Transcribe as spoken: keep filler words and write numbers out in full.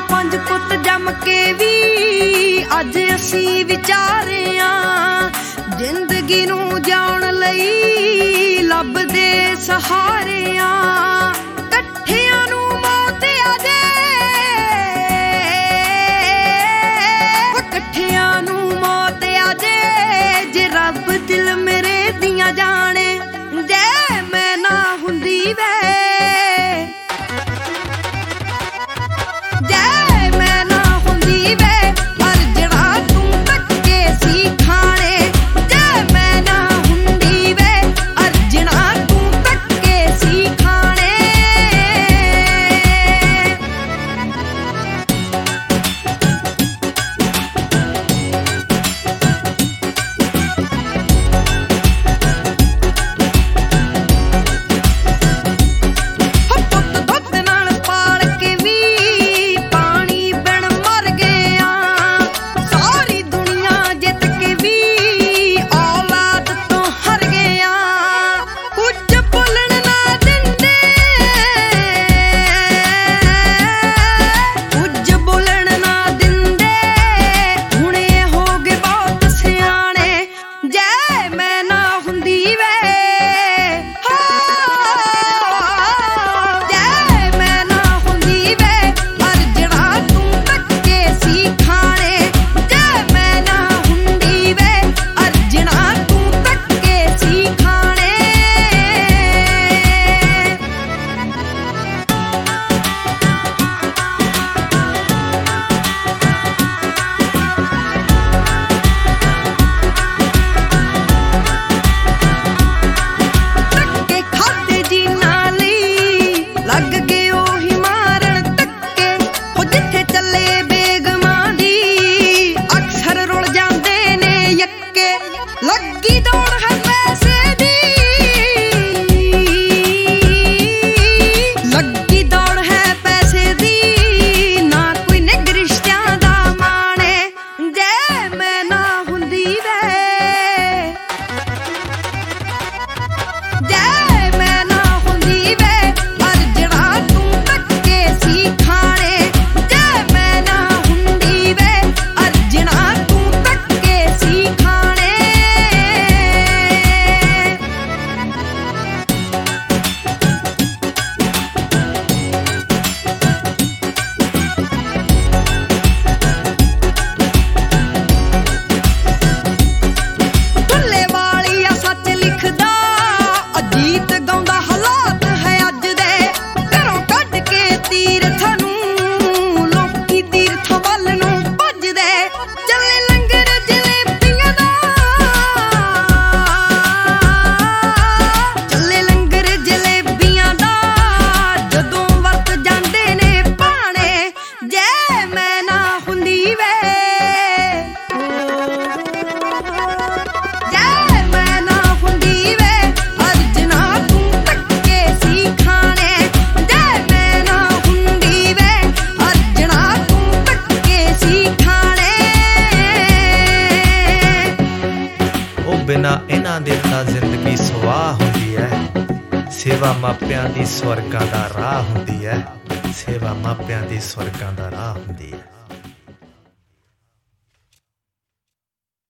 पंज पुत जम के भी अज असी विचारे आ जिंदगी नू जाण लई लभदे सहारे आ कट्ठियां नू मौत आ जाए कट्ठियां नू मौत आ जाए जे रब दिल मेरे दियां जाने जे मैं ना हुंदी वे बिना इन्हां दे तां जिंदगी सुआह हुंदी है। सेवा मापियां दी स्वर्गां दा राह हुंदी है। सेवा मापियां दी स्वर्गां दा राह हुंदी है।